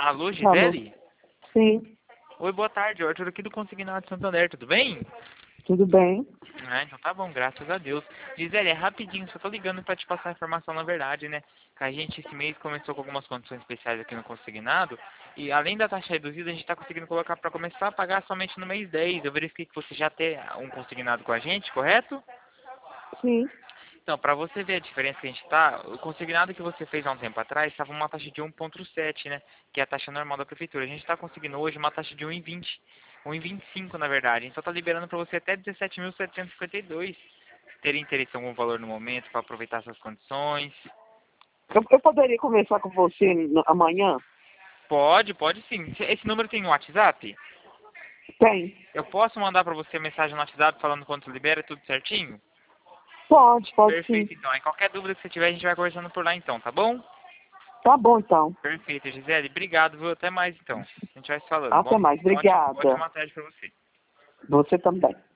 Alô, Alô? Gisele? Sim, Oi, boa tarde, Arthur aqui do Consignado de Santander, tudo bem? tudo bem? Ah, então tá bom, graças a Deus. Gisele, é rapidinho, só tô ligando pra te passar a informação na verdade, né? Que a gente esse mês começou com algumas condições especiais aqui no Consignado e além da taxa reduzida, a gente tá conseguindo colocar pra começar a pagar somente no mês 10. Eu verifiquei que você já tem um consignado com a gente, correto? Sim. Então, para você ver a diferença que a gente tá, o consignado que você fez há um tempo atrás estava uma taxa de 1,7, né? Que é a taxa normal da prefeitura. A gente está conseguindo hoje uma taxa de 1,20, 1,25 na verdade. Então tá liberando para você até 17.752. Teria interesse em algum valor no momento para aproveitar essas condições? Eu poderia conversar com você amanhã? Pode sim. Esse número tem no WhatsApp? Tem. Eu posso mandar para você mensagem no WhatsApp falando quanto libera, tudo certinho? Pode sim. Perfeito, então. Aí qualquer dúvida que você tiver, a gente vai conversando por lá então, tá bom? Tá bom, então. Perfeito, Gisele. Obrigado, viu? Até mais, então. A gente vai se falando. Até Bom, mais. ótima Obrigada. tarde pra você. Você também.